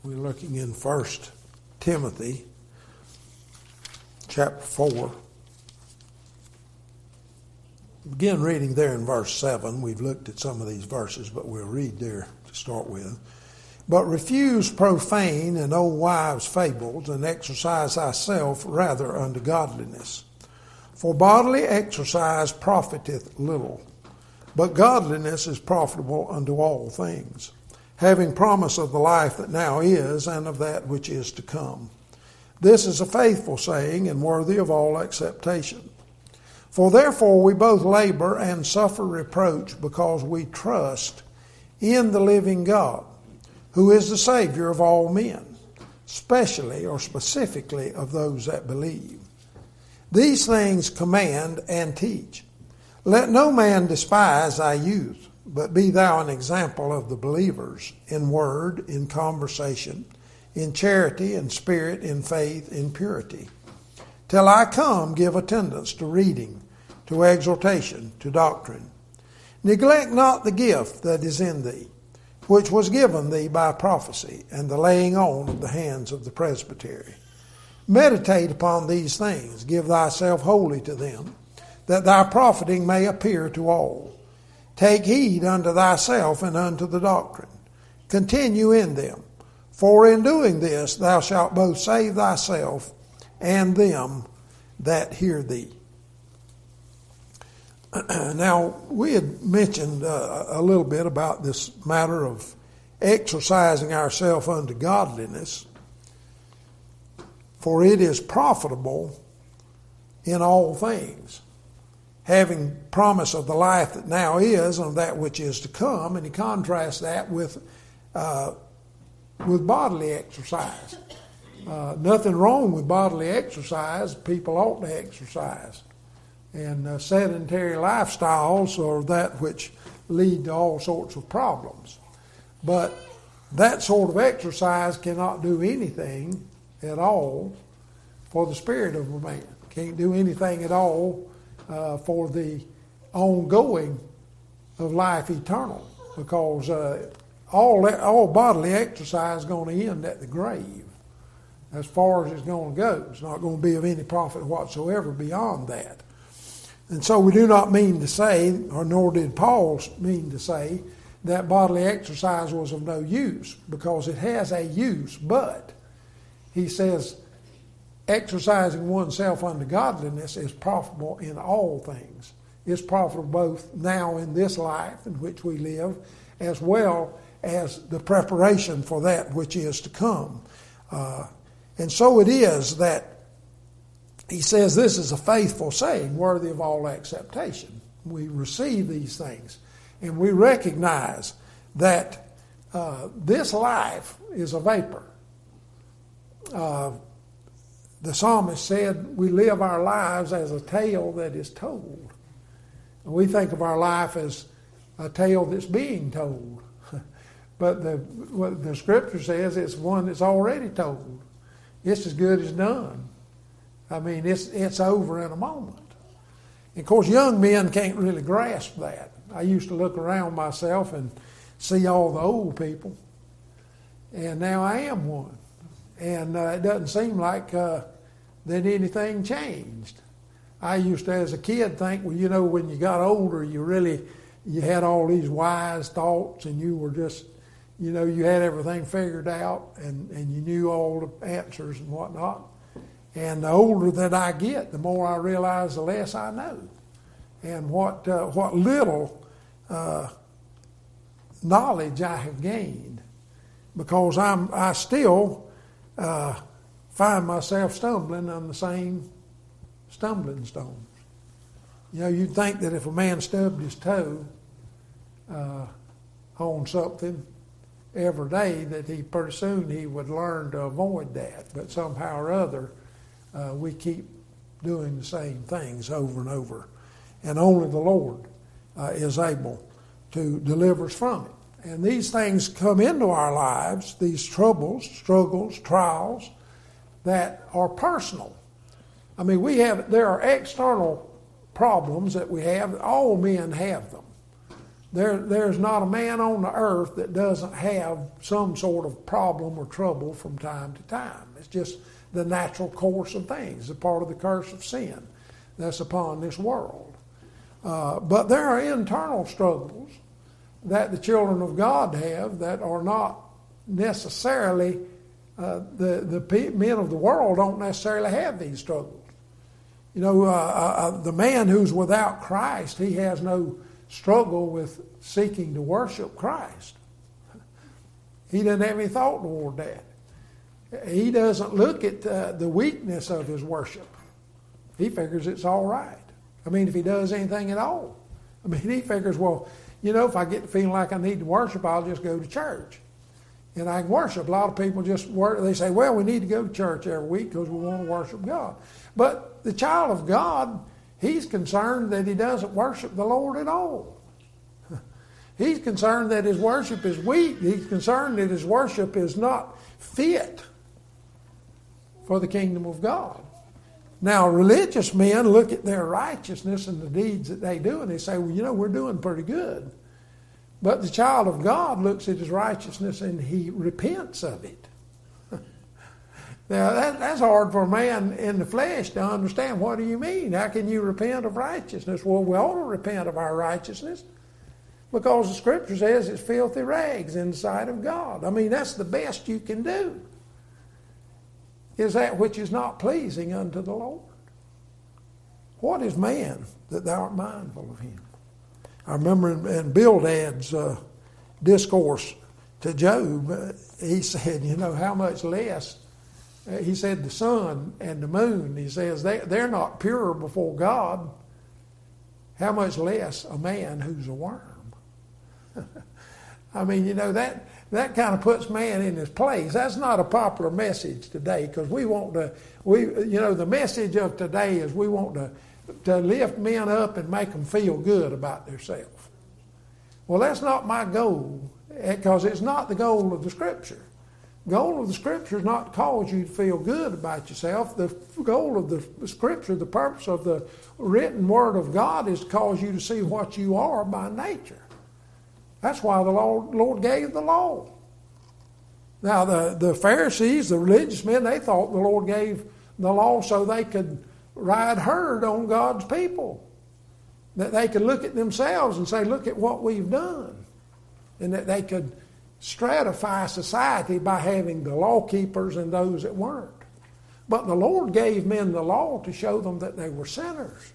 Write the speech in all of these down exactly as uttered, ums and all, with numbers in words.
We're looking in First Timothy chapter four. Begin reading there in verse seven. We've looked at some of these verses, but we'll read there to start with. But refuse profane and old wives' fables, and exercise thyself rather unto godliness. For bodily exercise profiteth little, but godliness is profitable unto all things, having promise of the life that now is and of that which is to come. This is a faithful saying and worthy of all acceptation. For therefore we both labor and suffer reproach because we trust in the living God, who is the Savior of all men, specially or specifically of those that believe. These things command and teach. Let no man despise thy youth, but be thou an example of the believers in word, in conversation, in charity, in spirit, in faith, in purity. Till I come, give attendance to reading, to exhortation, to doctrine. Neglect not the gift that is in thee, which was given thee by prophecy and the laying on of the hands of the presbytery. Meditate upon these things, give thyself wholly to them, that thy profiting may appear to all. Take heed unto thyself and unto the doctrine. Continue in them, for in doing this thou shalt both save thyself and them that hear thee. Now, we had mentioned uh, a little bit about this matter of exercising ourselves unto godliness, for it is profitable in all things, having promise of the life that now is and of that which is to come. And he contrasts that with uh, with bodily exercise. Uh, nothing wrong with bodily exercise. People ought to exercise. And uh, sedentary lifestyles are that which lead to all sorts of problems. But that sort of exercise cannot do anything at all for the spirit of a man. Can't do anything at all uh, for the ongoing of life eternal, because uh, all all bodily exercise is going to end at the grave. As far as it's going to go, it's not going to be of any profit whatsoever beyond that. And so we do not mean to say, or nor did Paul mean to say, that bodily exercise was of no use, because it has a use. But he says exercising oneself unto godliness is profitable in all things. It's profitable both now in this life in which we live, as well as the preparation for that which is to come. Uh, and so it is that he says this is a faithful saying, worthy of all acceptation. We receive these things, and we recognize that uh, this life is a vapor. Uh, the psalmist said we live our lives as a tale that is told. And we think of our life as a tale that's being told. But the, what the scripture says it's one that's already told. It's as good as done. I mean, it's it's over in a moment. And of course, young men can't really grasp that. I used to look around myself and see all the old people, and now I am one. And uh, it doesn't seem like uh, that anything changed. I used to, as a kid, think, well, you know, when you got older, you really, you had all these wise thoughts, and you were just, you know, you had everything figured out, and, and you knew all the answers and whatnot. And the older that I get, the more I realize the less I know. And what uh, what little uh, knowledge I have gained, because I'm I still uh, find myself stumbling on the same stumbling stones. You know, you'd think that if a man stubbed his toe uh, on something every day, that he pretty soon he would learn to avoid that. But somehow or other, Uh, we keep doing the same things over and over. And only the Lord uh, is able to deliver us from it. And these things come into our lives, these troubles, struggles, trials, that are personal. I mean, we have, there are external problems that we have. All men have them. There, there's not a man on the earth that doesn't have some sort of problem or trouble from time to time. It's just the natural course of things, a part of the curse of sin that's upon this world. Uh, but there are internal struggles that the children of God have that are not necessarily, uh, the, the men of the world don't necessarily have these struggles. You know, uh, uh, the man who's without Christ, he has no struggle with seeking to worship Christ. He doesn't have any thought toward that. He doesn't look at uh, the weakness of his worship. He figures it's all right. I mean, if he does anything at all. I mean, he figures, well, you know, if I get to feeling like I need to worship, I'll just go to church. And I can worship. A lot of people just work, they say, well, we need to go to church every week because we want to worship God. But the child of God, he's concerned that he doesn't worship the Lord at all. He's concerned that his worship is weak. He's concerned that his worship is not fit for the kingdom of God. Now, religious men look at their righteousness and the deeds that they do, and they say, well, you know, we're doing pretty good. But the child of God looks at his righteousness and he repents of it. Now, that, that's hard for a man in the flesh to understand. What do you mean? How can you repent of righteousness? Well, we ought to repent of our righteousness because the Scripture says it's filthy rags in the sight of God. I mean, that's the best you can do, is that which is not pleasing unto the Lord. What is man that thou art mindful of him? I remember in, in Bildad's uh, discourse to Job, uh, he said, you know, how much less, uh, he said the sun and the moon, he says, they, they're not pure before God. How much less a man who's a worm? I mean, you know, that that kind of puts man in his place. That's not a popular message today because we want to, we you know, the message of today is we want to, to lift men up and make them feel good about themselves. Well, that's not my goal because it's not the goal of the Scripture. The goal of the Scripture is not to cause you to feel good about yourself. The goal of the Scripture, the purpose of the written Word of God is to cause you to see what you are by nature. That's why the Lord, Lord gave the law. Now, the, the Pharisees, the religious men, they thought the Lord gave the law so they could ride herd on God's people. That they could look at themselves and say, look at what we've done. And that they could stratify society by having the law keepers and those that weren't. But the Lord gave men the law to show them that they were sinners.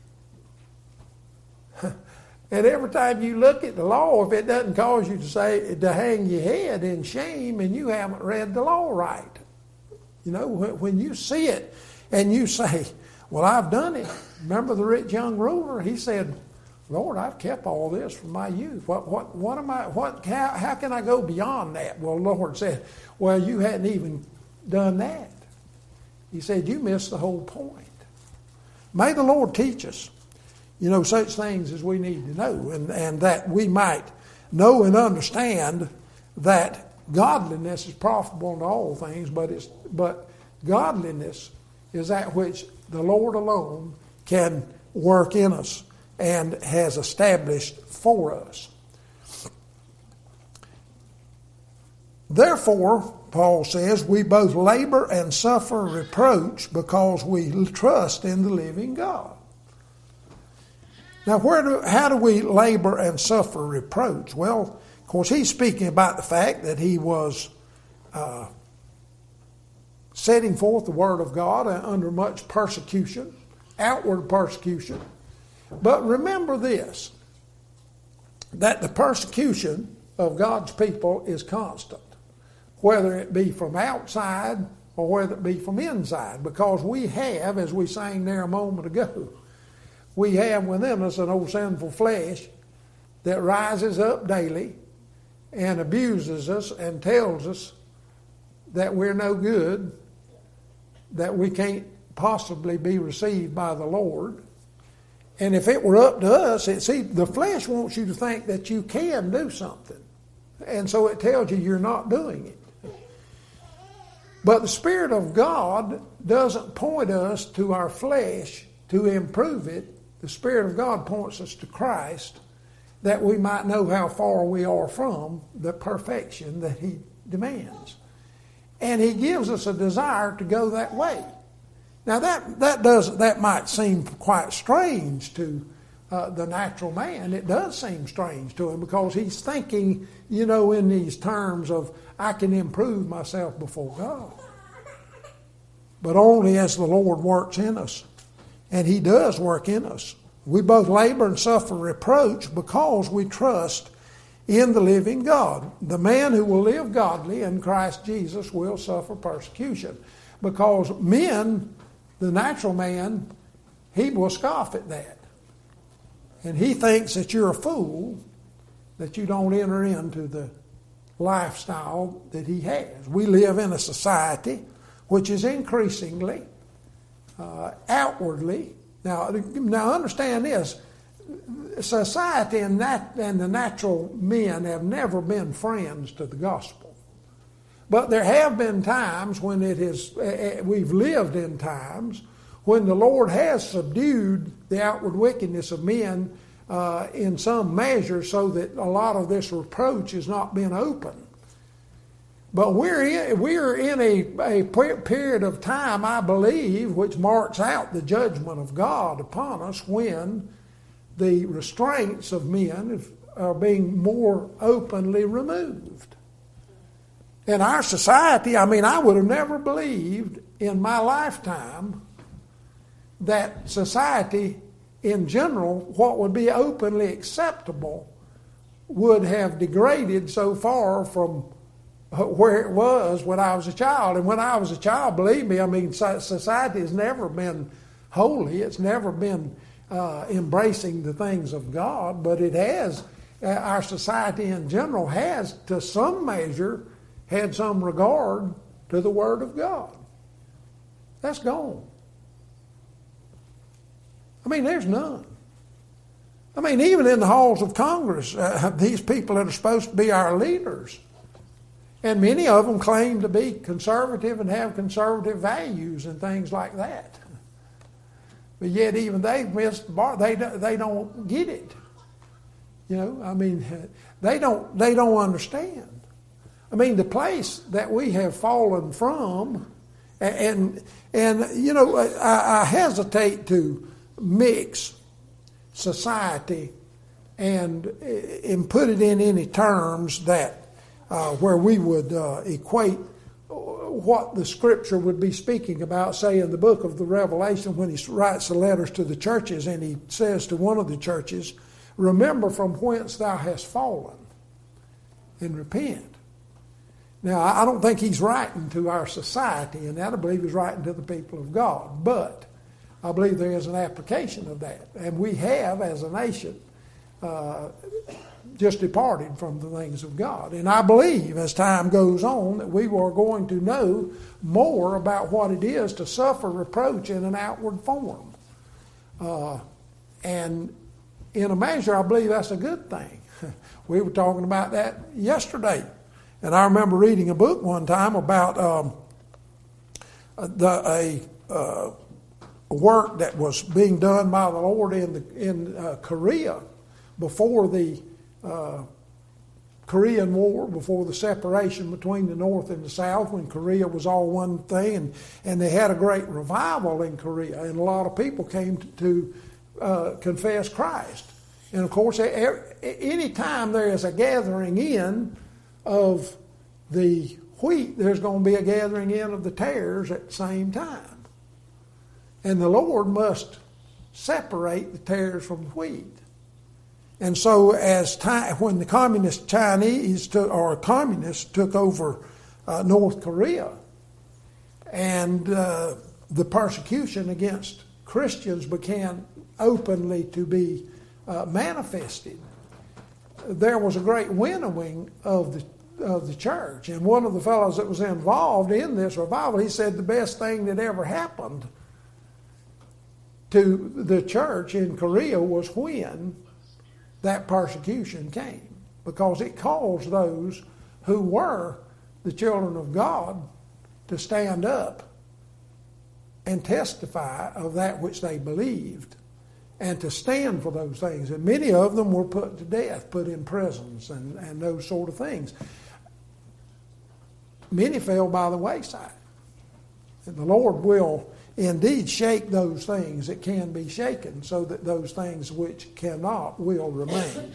And every time you look at the law, if it doesn't cause you to say to hang your head in shame, and you haven't read the law right. You know, when you see it and you say, well, I've done it. Remember the rich young ruler? He said, Lord, I've kept all this from my youth. What what what am I what how, how can I go beyond that? Well, the Lord said, well, you hadn't even done that. He said, you missed the whole point. May the Lord teach us, you know, such things as we need to know, and, and that we might know and understand that godliness is profitable in all things, but it's but godliness is that which the Lord alone can work in us and has established for us. Therefore, Paul says, we both labor and suffer reproach because we trust in the living God. Now, where do, how do we labor and suffer reproach? Well, of course, he's speaking about the fact that he was uh, setting forth the Word of God under much persecution, outward persecution. But remember this, that the persecution of God's people is constant, whether it be from outside or whether it be from inside, because we have, as we sang there a moment ago, we have within us an old sinful flesh that rises up daily and abuses us and tells us that we're no good, that we can't possibly be received by the Lord. And if it were up to us, it, see, the flesh wants you to think that you can do something. And so it tells you you're not doing it. But the Spirit of God doesn't point us to our flesh to improve it. The Spirit of God points us to Christ, that we might know how far we are from the perfection that he demands. And he gives us a desire to go that way. Now that that does that might seem quite strange to uh, the natural man. It does seem strange to him because he's thinking, you know, in these terms of I can improve myself before God. But only as the Lord works in us. And he does work in us. We both labor and suffer reproach because we trust in the living God. The man who will live godly in Christ Jesus will suffer persecution. Because men, the natural man, he will scoff at that. And he thinks that you're a fool, that you don't enter into the lifestyle that he has. We live in a society which is increasingly, uh, outwardly. Now, now understand this. Society and, nat- and the natural men have never been friends to the gospel. But there have been times when it is, uh, we've lived in times when the Lord has subdued the outward wickedness of men uh, in some measure so that a lot of this reproach has not been open. But we're in, we're in a, a period of time, I believe, which marks out the judgment of God upon us when the restraints of men are being more openly removed. In our society, I mean, I would have never believed in my lifetime that society in general, what would be openly acceptable, would have degraded so far from where it was when I was a child. And when I was a child, believe me, I mean, society has never been holy. It's never been uh, embracing the things of God, but it has, uh, our society in general has, to some measure, had some regard to the Word of God. That's gone. I mean, there's none. I mean, even in the halls of Congress, uh, these people that are supposed to be our leaders, and many of them claim to be conservative and have conservative values and things like that. But yet even they've missed the bar. They, they don't get it. You know, I mean, they don't, they don't understand. I mean, the place that we have fallen from, and, and you know, I, I hesitate to mix society and, and put it in any terms that Uh, where we would uh, equate what the Scripture would be speaking about, say in the book of the Revelation when he writes the letters to the churches, and he says to one of the churches, remember from whence thou hast fallen and repent. Now, I don't think he's writing to our society, and that I believe he's writing to the people of God, but I believe there is an application of that. And we have, as a nation, uh, just departed from the things of God. And I believe as time goes on that we are going to know more about what it is to suffer reproach in an outward form. Uh, and in a measure, I believe that's a good thing. We were talking about that yesterday. And I remember reading a book one time about um, the, a, uh, a work that was being done by the Lord in, the, in uh, Korea before the Uh, Korean War, before the separation between the North and the South, when Korea was all one thing, and, and they had a great revival in Korea, and a lot of people came to, to uh, confess Christ. And of course, any time there is a gathering in of the wheat, there's going to be a gathering in of the tares at the same time. And the Lord must separate the tares from the wheat. And so as time, when the communist Chinese took, or communists took over uh, North Korea, and uh, the persecution against Christians began openly to be uh, manifested, there was a great winnowing of the of the church. And one of the fellows that was involved in this revival, he said the best thing that ever happened to the church in Korea was when that persecution came, because it caused those who were the children of God to stand up and testify of that which they believed. and to stand for those things. And many of them were put to death, put in prisons and, and those sort of things. Many fell by the wayside. And the Lord will indeed shake those things that can be shaken, so that those things which cannot will remain.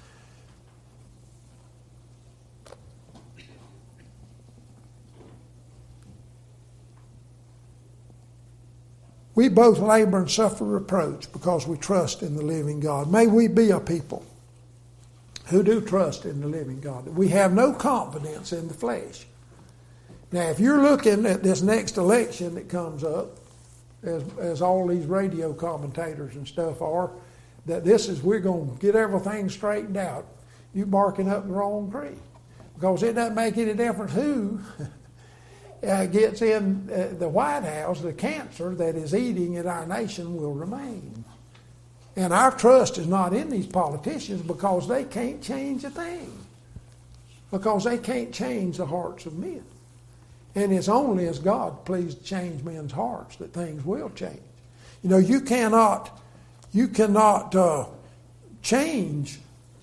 We both labor and suffer reproach because we trust in the living God. May we be a people who do trust in the living God. We have no confidence in the flesh. Now, if you're looking at this next election that comes up, as, as all these radio commentators and stuff are, that this is, we're going to get everything straightened out, you're barking up the wrong tree. Because it doesn't make any difference who Uh, gets in uh, the White House, the cancer that is eating at our nation will remain. And our trust is not in these politicians because they can't change a thing. Because they can't change the hearts of men. And it's only as God pleased to change men's hearts that things will change. You know, you cannot, you cannot uh, change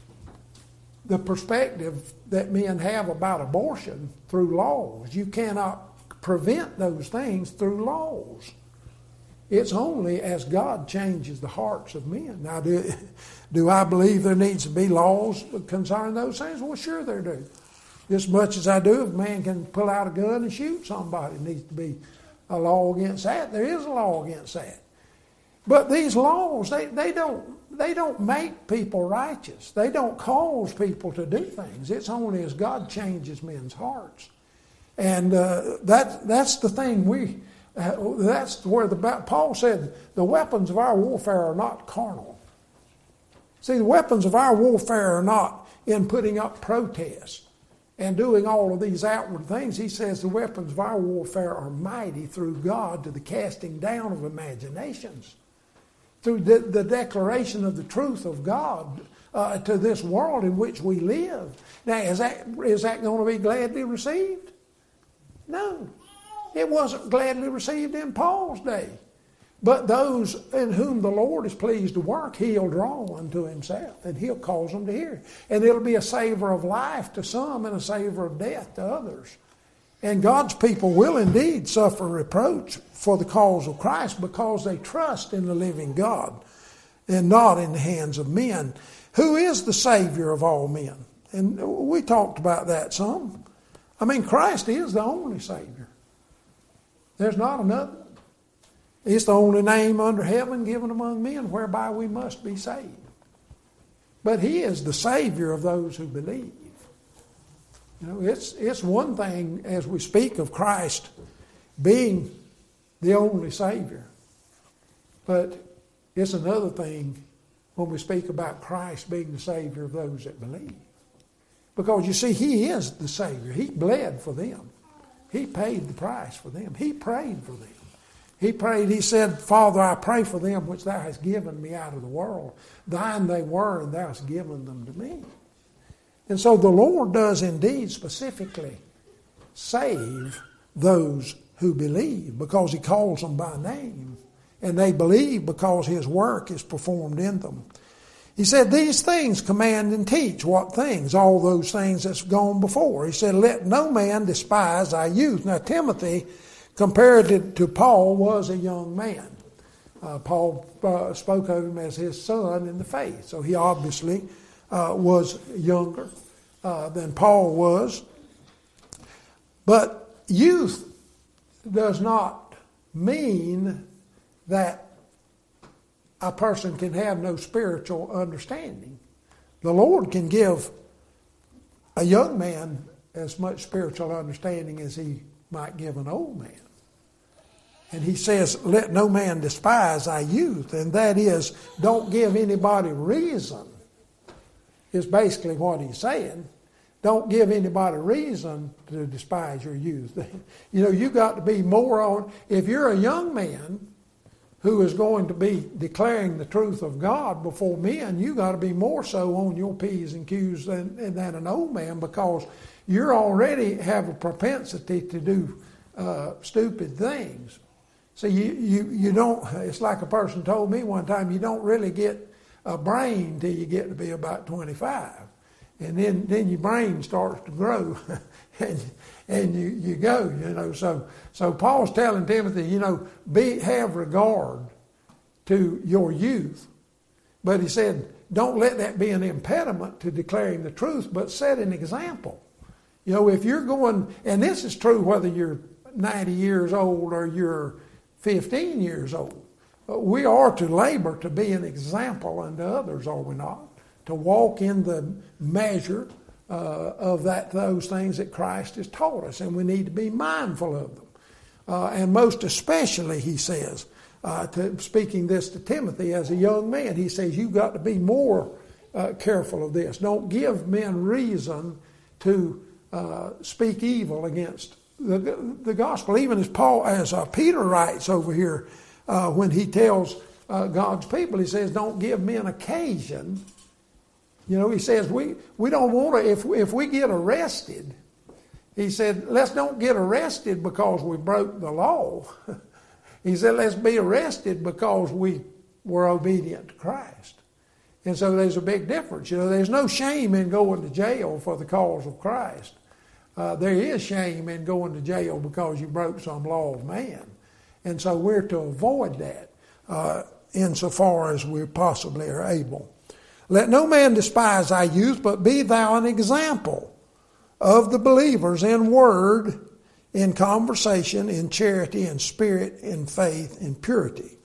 the perspective that men have about abortion through laws. You cannot prevent those things through laws. It's only as God changes the hearts of men. Now, do, do I believe there needs to be laws concerning those things? Well, sure there do. As much as I do, if a man can pull out a gun and shoot somebody, there needs to be a law against that. There is a law against that. But these laws, they, they don't they don't make people righteous. They don't cause people to do things. It's only as God changes men's hearts. And uh, that that's the thing we, uh, that's where the, Paul said, the weapons of our warfare are not carnal. See, the weapons of our warfare are not in putting up protests and doing all of these outward things. He says the weapons of our warfare are mighty through God to the casting down of imaginations, through the, the declaration of the truth of God uh, to this world in which we live. Now, is that is that going to be gladly received? No. It wasn't gladly received in Paul's day. But those in whom the Lord is pleased to work, He'll draw unto Himself, and He'll cause them to hear. And it'll be a savor of life to some and a savor of death to others. And God's people will indeed suffer reproach for the cause of Christ because they trust in the living God and not in the hands of men. Who is the Savior of all men? And we talked about that some. I mean, Christ is the only Savior. There's not another. It's the only name under heaven given among men whereby we must be saved. But He is the Savior of those who believe. You know, it's it's one thing as we speak of Christ being the only Savior. But it's another thing when we speak about Christ being the Savior of those that believe. Because you see, He is the Savior. He bled for them. He paid the price for them. He prayed for them. He prayed, He said, Father, I pray for them which Thou hast given me out of the world. Thine they were, and Thou hast given them to me. And so the Lord does indeed specifically save those who believe because He calls them by name. And they believe because His work is performed in them. He said, these things command and teach. What things? All those things that's gone before. He said, let no man despise thy youth. Now, Timothy, compared to, to Paul, was a young man. Uh, Paul uh, spoke of him as his son in the faith. So he obviously uh, was younger uh, than Paul was. But youth does not mean that a person can have no spiritual understanding. The Lord can give a young man as much spiritual understanding as He might give an old man. And He says, let no man despise thy youth. And that is, don't give anybody reason, is basically what He's saying. Don't give anybody reason to despise your youth. You know, you got to be more on, if you're a young man who is going to be declaring the truth of God before men, you got to be more so on your P's and Q's than, than an old man, because you already have a propensity to do uh, stupid things. See, you, you, you don't, it's like a person told me one time, you don't really get a brain till you get to be about twenty-five. And then, then your brain starts to grow and, and you, you go, you know. So, so Paul's telling Timothy, you know, be, have regard to your youth. But he said, don't let that be an impediment to declaring the truth, but set an example. You know, if you're going, and this is true whether you're ninety years old or you're fifteen years old. We are to labor to be an example unto others, are we not? To walk in the measure uh, of that those things that Christ has taught us, and we need to be mindful of them. Uh, and most especially, he says, uh, to, speaking this to Timothy as a young man, he says, you've got to be more uh, careful of this. Don't give men reason to uh, speak evil against the, the gospel. Even as Paul, as uh, Peter writes over here, uh, when he tells uh, God's people, he says, don't give men occasion. You know, he says, we, we don't want to, if, if we get arrested, he said, let's don't get arrested because we broke the law. He said, let's be arrested because we were obedient to Christ. And so there's a big difference. You know, there's no shame in going to jail for the cause of Christ. Uh, there is shame in going to jail because you broke some law of man. And so we're to avoid that uh, insofar as we possibly are able. Let no man despise thy youth, but be thou an example of the believers in word, in conversation, in charity, in spirit, in faith, in purity.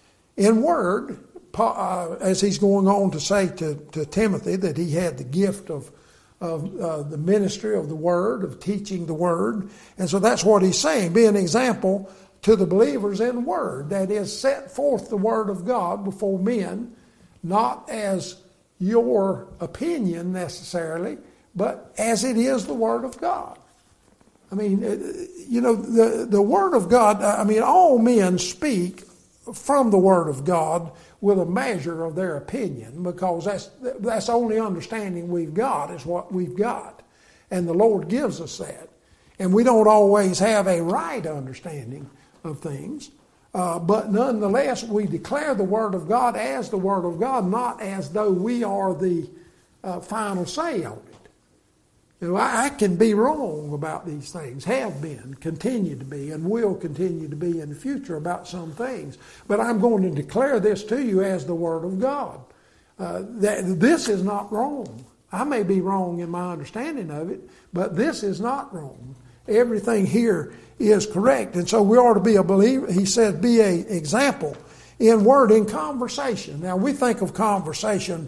In word, uh, as he's going on to say to, to Timothy that he had the gift of, of uh, the ministry of the word, of teaching the word. And so that's what he's saying. Be an example to the believers in word. That is, set forth the word of God before men, not as your opinion necessarily, but as it is the Word of God. I mean, you know, the, the Word of God, I mean, all men speak from the Word of God with a measure of their opinion, because that's, that's the only understanding we've got is what we've got. And the Lord gives us that. And we don't always have a right understanding of things. Uh, but nonetheless, we declare the Word of God as the Word of God, not as though we are the uh, final say on it. You know, I, I can be wrong about these things, have been, continue to be, and will continue to be in the future about some things. But I'm going to declare this to you as the Word of God. Uh, that this is not wrong. I may be wrong in my understanding of it, but this is not wrong. Everything here is correct. And so we are to be a believer. He said, be an example in word, in conversation. Now, we think of conversation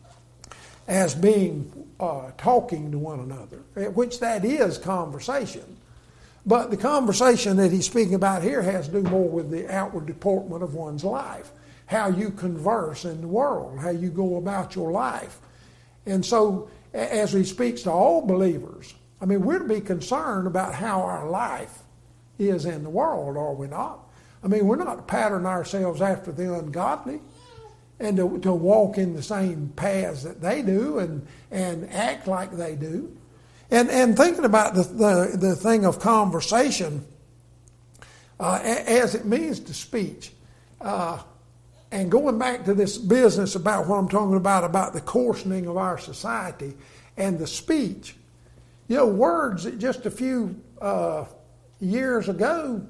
as being uh, talking to one another, which that is conversation. But the conversation that he's speaking about here has to do more with the outward deportment of one's life, how you converse in the world, how you go about your life. And so as he speaks to all believers, I mean, we're to be concerned about how our life is in the world, are we not? I mean, we're not to pattern ourselves after the ungodly and to, to walk in the same paths that they do and, and act like they do. And and thinking about the, the, the thing of conversation uh, as it means to speech, uh, and going back to this business about what I'm talking about, about the coarsening of our society and the speech. You know, words that just a few uh, years ago,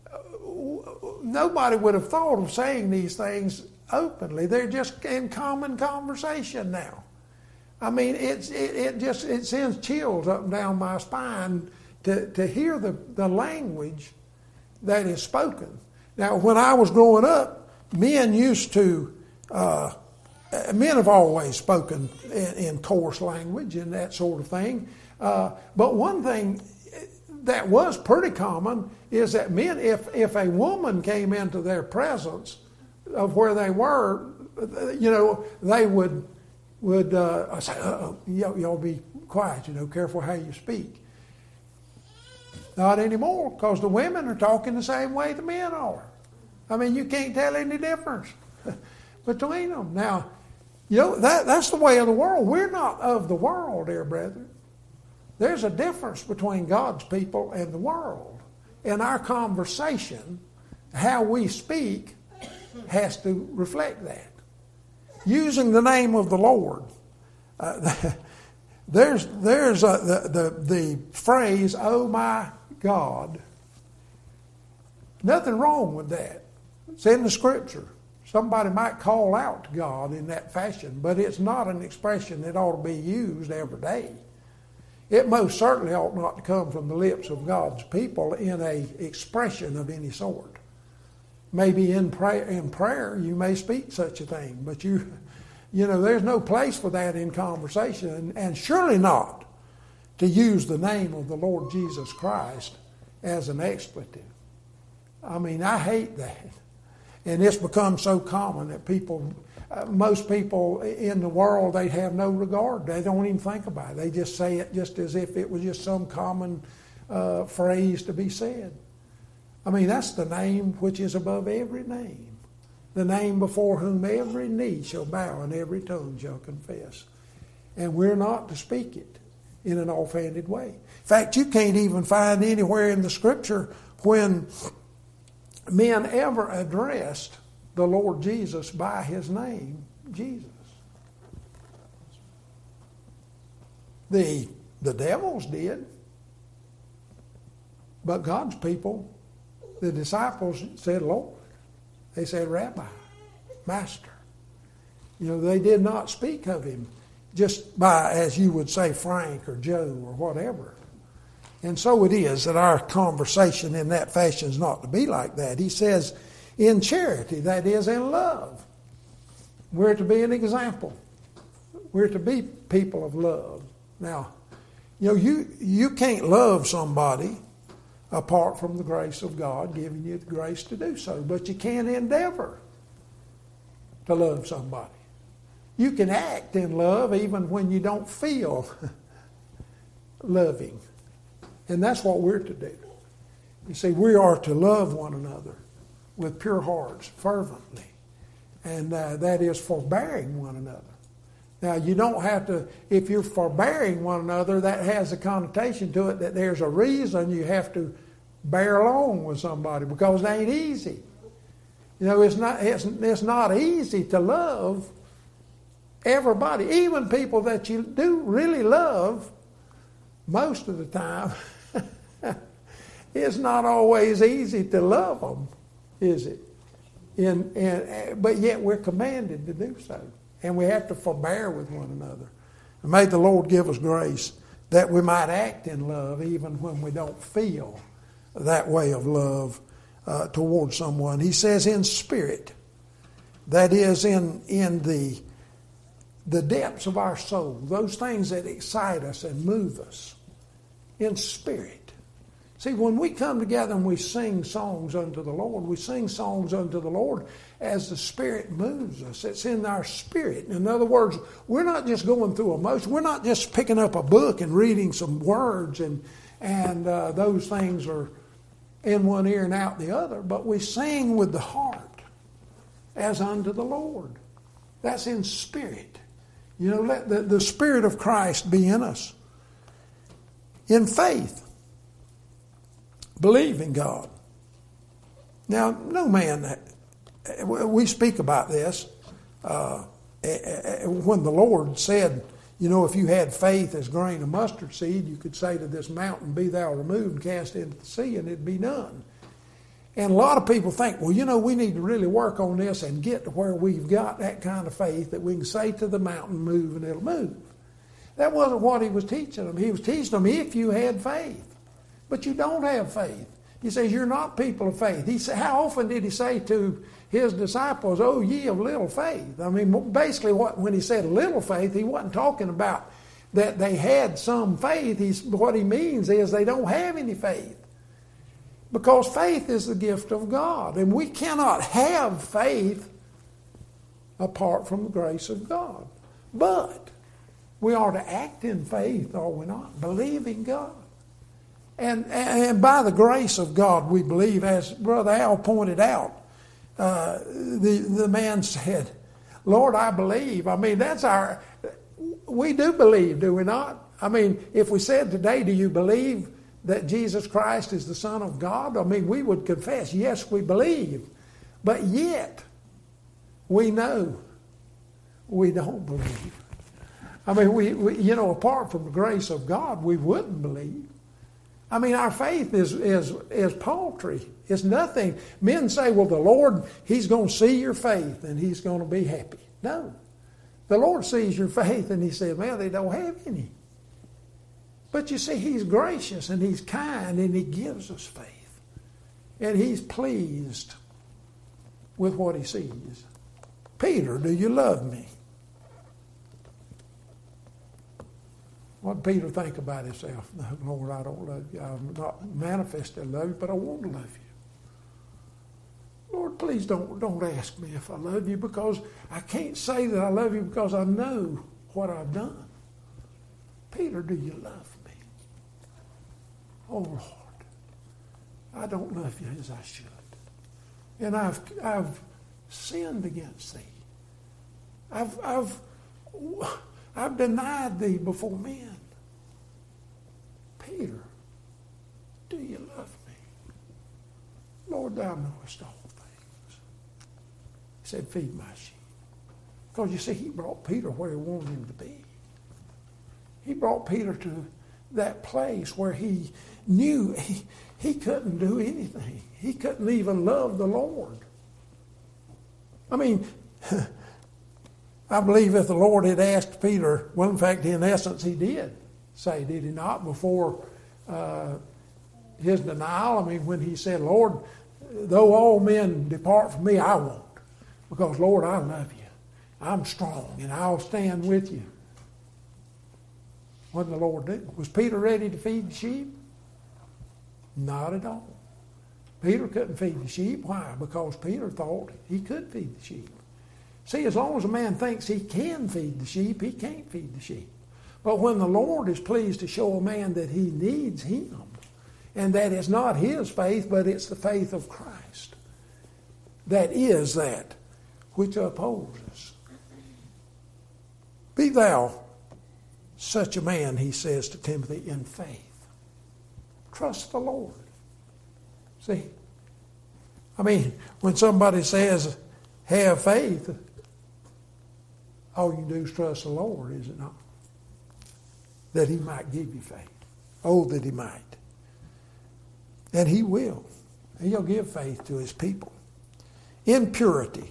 nobody would have thought of saying these things openly. They're just in common conversation now. I mean, it's it, it just it sends chills up and down my spine to, to hear the, the language that is spoken. Now, when I was growing up, men used to, uh, men have always spoken in, in coarse language and that sort of thing. Uh, but one thing that was pretty common is that men, if, if a woman came into their presence of where they were, you know, they would would uh, say, uh-oh, y'all, y'all be quiet, you know, careful how you speak. Not anymore, because the women are talking the same way the men are. I mean, you can't tell any difference between them. Now, you know, that, that's the way of the world. We're not of the world, dear brethren. There's a difference between God's people and the world. And our conversation how we speak has to reflect that. Using the name of the Lord. Uh, there's there's a, the, the, the phrase, oh my God. Nothing wrong with that. It's in the Scripture. Somebody might call out to God in that fashion, but it's not an expression that ought to be used every day. It most certainly ought not to come from the lips of God's people in a expression of any sort. Maybe in prayer, in prayer you may speak such a thing, but you, you know, there's no place for that in conversation, and, and surely not to use the name of the Lord Jesus Christ as an expletive. I mean, I hate that. And it's become so common that people, uh, most people in the world, they have no regard. They don't even think about it. They just say it just as if it was just some common uh, phrase to be said. I mean, that's the name which is above every name. The name before whom every knee shall bow and every tongue shall confess. And we're not to speak it in an offhanded way. In fact, you can't even find anywhere in the Scripture when men ever addressed the Lord Jesus by his name, Jesus. The, the devils did. But God's people, the disciples said Lord. They said Rabbi, Master. You know, they did not speak of him just by, as you would say, Frank or Joe or whatever. And so it is that our conversation in that fashion is not to be like that. He says, in charity, that is, in love. We're to be an example. We're to be people of love. Now, you know, you, you can't love somebody apart from the grace of God giving you the grace to do so. But you can endeavor to love somebody. You can act in love even when you don't feel loving. And that's what we're to do. You see, we are to love one another with pure hearts, fervently. And uh, that is forbearing one another. Now, you don't have to, if you're forbearing one another, that has a connotation to it that there's a reason you have to bear along with somebody, because it ain't easy. You know, it's not, it's, it's not easy to love everybody, even people that you do really love. Most of the time, it's not always easy to love them, is it? In, in, but yet we're commanded to do so. And we have to forbear with one another. And may the Lord give us grace that we might act in love even when we don't feel that way of love uh, towards someone. He says in spirit, that is in, in the, the depths of our soul, those things that excite us and move us. In spirit. See, when we come together and we sing songs unto the Lord, we sing songs unto the Lord as the Spirit moves us. It's in our spirit. In other words, we're not just going through emotion. We're not just picking up a book and reading some words and, and uh, those things are in one ear and out the other, but we sing with the heart as unto the Lord. That's in spirit. You know, let the, the Spirit of Christ be in us. In faith, believe in God. Now, no man, we speak about this. Uh, when the Lord said, you know, if you had faith as grain of mustard seed, you could say to this mountain, be thou removed and cast into the sea, and it'd be done. And a lot of people think, well, you know, we need to really work on this and get to where we've got that kind of faith that we can say to the mountain, move, and it'll move. That wasn't what he was teaching them. He was teaching them if you had faith. But you don't have faith. He says you're not people of faith. He said, how often did he say to his disciples, oh, ye of little faith? I mean, basically what, when he said little faith, he wasn't talking about that they had some faith. He's, what he means is they don't have any faith. Because faith is the gift of God. And we cannot have faith apart from the grace of God. But we are to act in faith, are we not? Believing God. And, and by the grace of God we believe, as Brother Al pointed out, uh, the, the man said, Lord, I believe. I mean, that's our, we do believe, do we not? I mean, if we said today, do you believe that Jesus Christ is the Son of God? I mean, we would confess, yes, we believe. But yet, we know we don't believe. I mean, we, we you know, apart from the grace of God, we wouldn't believe. I mean, our faith is, is, is paltry. It's nothing. Men say, well, the Lord, He's going to see your faith and He's going to be happy. No. The Lord sees your faith and He says, man, they don't have any. But you see, He's gracious and He's kind and He gives us faith. And He's pleased with what He sees. Peter, do you love me? What did Peter think about himself? No, Lord, I don't love you. I'm not manifested I love you, but I want to love you. Lord, please don't, don't ask me if I love you, because I can't say that I love you because I know what I've done. Peter, do you love me? Oh, Lord, I don't love you as I should. And I've, I've sinned against thee. I've, I've, I've denied thee before men. Peter, do you love me? Lord, thou knowest all things. He said, feed my sheep. Because you see, He brought Peter where He wanted him to be. He brought Peter to that place where he knew he, he couldn't do anything. He couldn't even love the Lord. I mean, I believe if the Lord had asked Peter, well, in fact, in essence, He did say, did He not, before uh, his denial? I mean, when He said, Lord, though all men depart from me, I won't. Because, Lord, I love you. I'm strong, and I'll stand with you. What did the Lord do? Was Peter ready to feed the sheep? Not at all. Peter couldn't feed the sheep. Why? Because Peter thought he could feed the sheep. See, as long as a man thinks he can feed the sheep, he can't feed the sheep. But when the Lord is pleased to show a man that he needs Him, and that it's not his faith, but it's the faith of Christ, that is that which opposes. Be thou such a man, he says to Timothy, in faith. Trust the Lord. See? I mean, when somebody says, have faith, all you do is trust the Lord, is it not? That He might give you faith. Oh, that He might. And He will. He'll give faith to His people. In purity.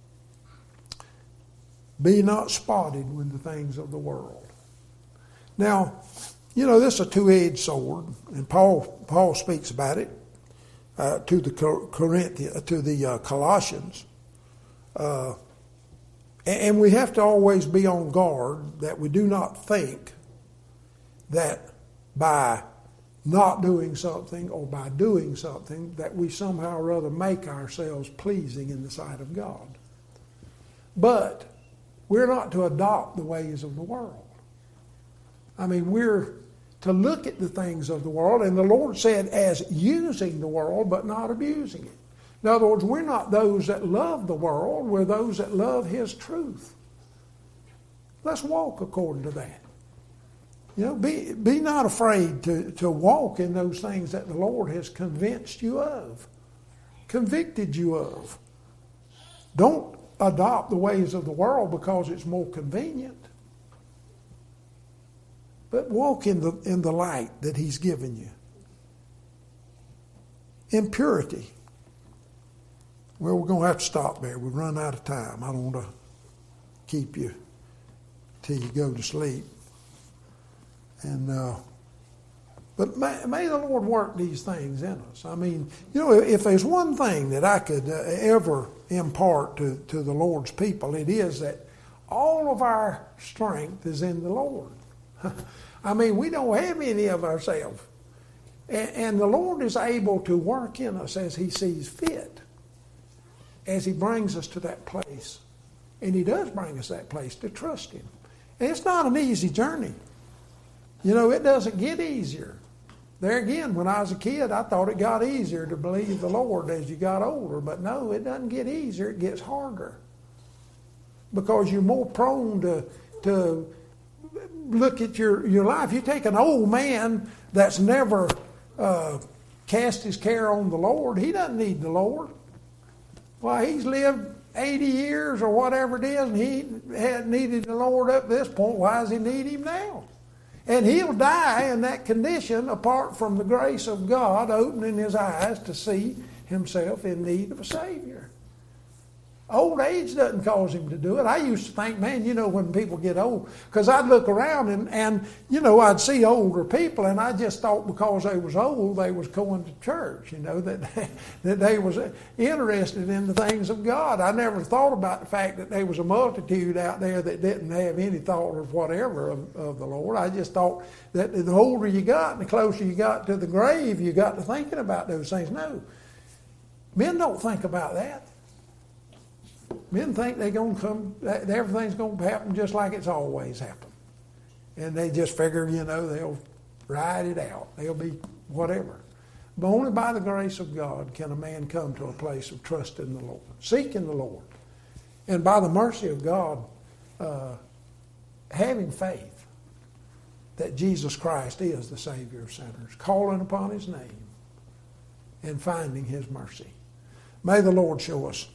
Be not spotted with the things of the world. Now, you know, this is a two-edged sword, and Paul Paul speaks about it uh, to the Corinthians, to the uh, Colossians. Uh, and we have to always be on guard that we do not think that by not doing something or by doing something that we somehow or other make ourselves pleasing in the sight of God. But we're not to adopt the ways of the world. I mean, we're to look at the things of the world, and the Lord said as using the world but not abusing it. In other words, we're not those that love the world, we're those that love His truth. Let's walk according to that. You know, be, be not afraid to, to walk in those things that the Lord has convinced you of, convicted you of. Don't adopt the ways of the world because it's more convenient. But walk in the, in the light that He's given you. In purity. Well, we're going to have to stop there. We've run out of time. I don't want to keep you till you go to sleep. And uh, but may, may the Lord work these things in us. I mean, you know, if there's one thing that I could uh, ever impart to, to the Lord's people, it is that all of our strength is in the Lord. I mean, we don't have any of ourselves. And, and the Lord is able to work in us as He sees fit, as He brings us to that place. And He does bring us that place to trust Him. And it's not an easy journey. You know, it doesn't get easier. There again, when I was a kid, I thought it got easier to believe the Lord as you got older. But no, it doesn't get easier. It gets harder. Because you're more prone to, to look at your, your life. You take an old man that's never uh, cast his care on the Lord. He doesn't need the Lord. Well, he's lived eighty years or whatever it is, and he hadn't needed the Lord up to this point. Why does he need him now? And he'll die in that condition apart from the grace of God opening his eyes to see himself in need of a Savior. Old age doesn't cause him to do it. I used to think, man, you know, when people get old, because I'd look around and, and, you know, I'd see older people, and I just thought because they was old, they was going to church, you know, that, that they was interested in the things of God. I never thought about the fact that there was a multitude out there that didn't have any thought of whatever of, of the Lord. I just thought that the older you got and the closer you got to the grave, you got to thinking about those things. No, men don't think about that. Men think they're going to come, that everything's going to happen just like it's always happened. And they just figure, you know, they'll ride it out. They'll be whatever. But only by the grace of God can a man come to a place of trust in the Lord, seeking the Lord. And by the mercy of God, uh, having faith that Jesus Christ is the Savior of sinners, calling upon his name and finding his mercy. May the Lord show us